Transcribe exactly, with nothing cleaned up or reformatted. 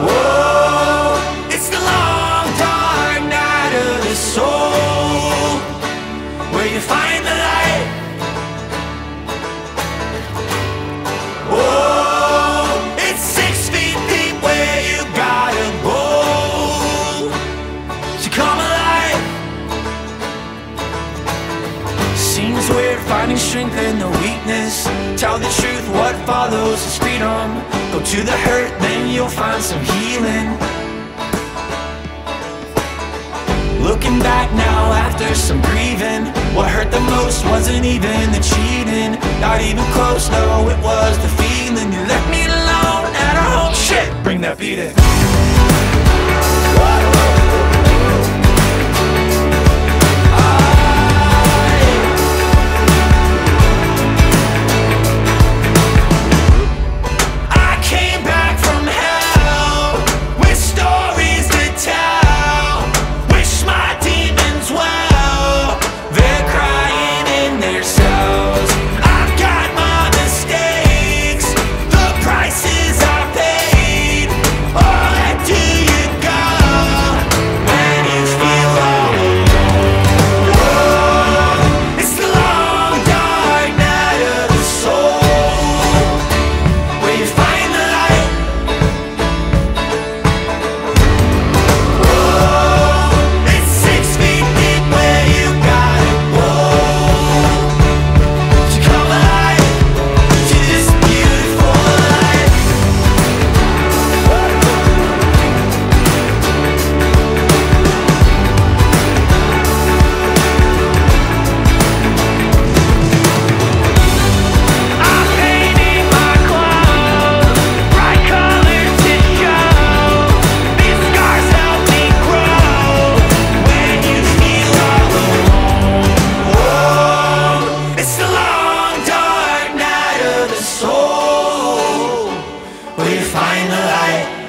Whoa, it's the long dark night of the soul, where you find the light. Whoa, it's six feet deep where you gotta go to come alive. Seems weird finding strength in the weakness. Tell the truth, what follows is freedom. Go to the hurt, then you'll find some healing. Looking back now after some grieving, what hurt the most wasn't even the cheating. Not even close, no, it was the feeling. You left me alone at home, shit, bring that beat in. Will you find the light?